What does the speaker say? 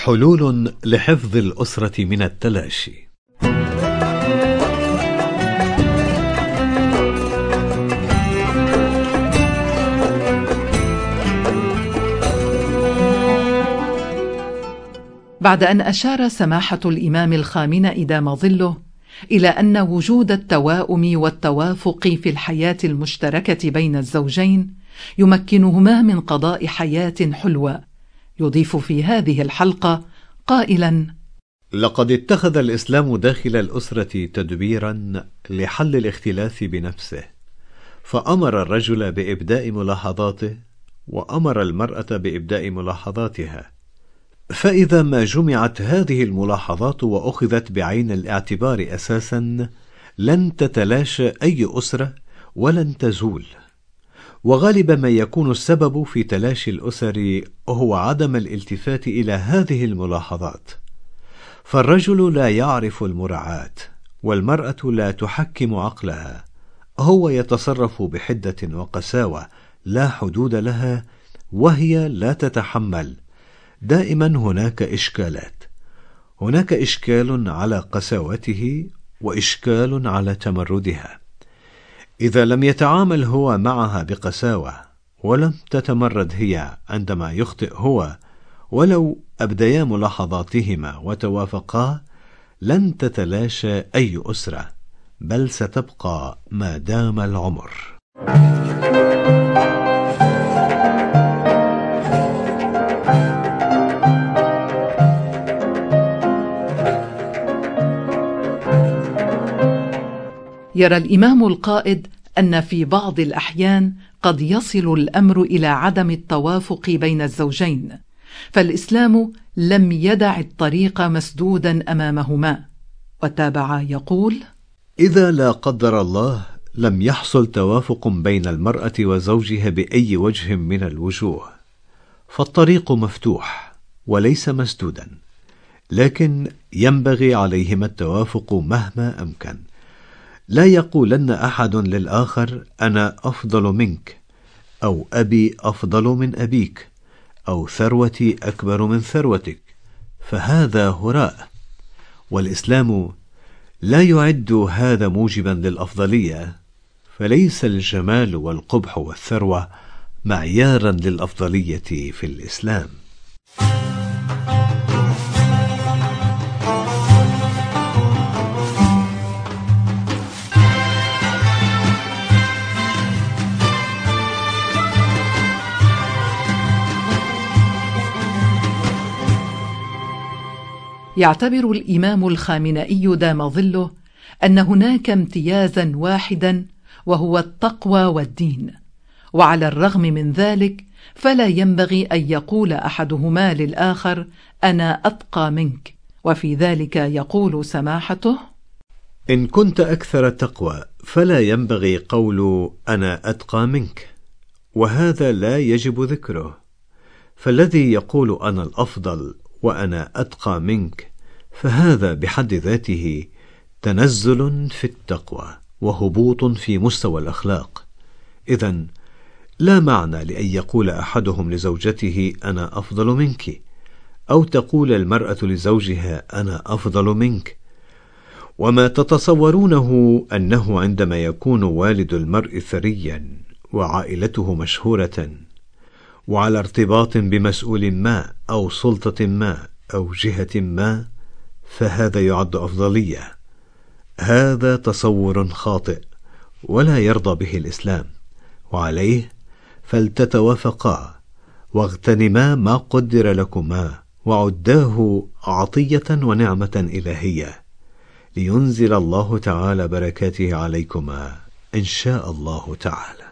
حلول لحفظ الأسرة من التلاشي. بعد أن أشار سماحة الإمام الخامنئي دام ظله إلى أن وجود التواؤم والتوافق في الحياة المشتركة بين الزوجين يمكنهما من قضاء حياة حلوة، يضيف في هذه الحلقة قائلا: لقد اتخذ الإسلام داخل الأسرة تدبيرا لحل الاختلاف بنفسه، فأمر الرجل بإبداء ملاحظاته وأمر المرأة بإبداء ملاحظاتها، فإذا ما جمعت هذه الملاحظات وأخذت بعين الاعتبار أساسا لن تتلاشى أي أسرة ولن تزول. وغالبا ما يكون السبب في تلاشي الأسر هو عدم الالتفات إلى هذه الملاحظات، فالرجل لا يعرف المراعاة والمرأة لا تحكم عقلها، هو يتصرف بحدة وقساوة لا حدود لها وهي لا تتحمل. دائما هناك إشكالات، هناك إشكال على قساوته وإشكال على تمردها. إذا لم يتعامل هو معها بقساوة ولم تتمرد هي عندما يخطئ هو ولو أبديا ملاحظاتهما وتوافقا، لن تتلاشى أي أسرة، بل ستبقى ما دام العمر. يرى الإمام القائد أن في بعض الأحيان قد يصل الأمر إلى عدم التوافق بين الزوجين، فالإسلام لم يدع الطريق مسدودا أمامهما. وتابع يقول: إذا لا قدر الله لم يحصل توافق بين المرأة وزوجها بأي وجه من الوجوه، فالطريق مفتوح وليس مسدودا، لكن ينبغي عليهما التوافق مهما أمكن. لا يقولن أحد للآخر أنا أفضل منك، أو أبي أفضل من أبيك، أو ثروتي أكبر من ثروتك، فهذا هراء. والإسلام لا يعد هذا موجبا للأفضلية، فليس الجمال والقبح والثروة معيارا للأفضلية في الإسلام. يعتبر الإمام الخامنئي دام ظله أن هناك امتيازا واحدا وهو التقوى والدين، وعلى الرغم من ذلك فلا ينبغي أن يقول أحدهما للآخر أنا أتقى منك. وفي ذلك يقول سماحته: إن كنت أكثر تقوى فلا ينبغي قول أنا أتقى منك، وهذا لا يجب ذكره، فالذي يقول أنا الأفضل وأنا أتقى منك فهذا بحد ذاته تنزل في التقوى وهبوط في مستوى الأخلاق. إذن لا معنى لأن يقول أحدهم لزوجته أنا أفضل منك، أو تقول المرأة لزوجها أنا أفضل منك. وما تتصورونه أنه عندما يكون والد المرء ثريا وعائلته مشهورة وعلى ارتباط بمسؤول ما أو سلطة ما أو جهة ما، فهذا يعد أفضلية. هذا تصور خاطئ ولا يرضى به الإسلام، وعليه فلتتوافقا واغتنما ما قدر لكما وعداه عطية ونعمة إلهية، لينزل الله تعالى بركاته عليكما إن شاء الله تعالى.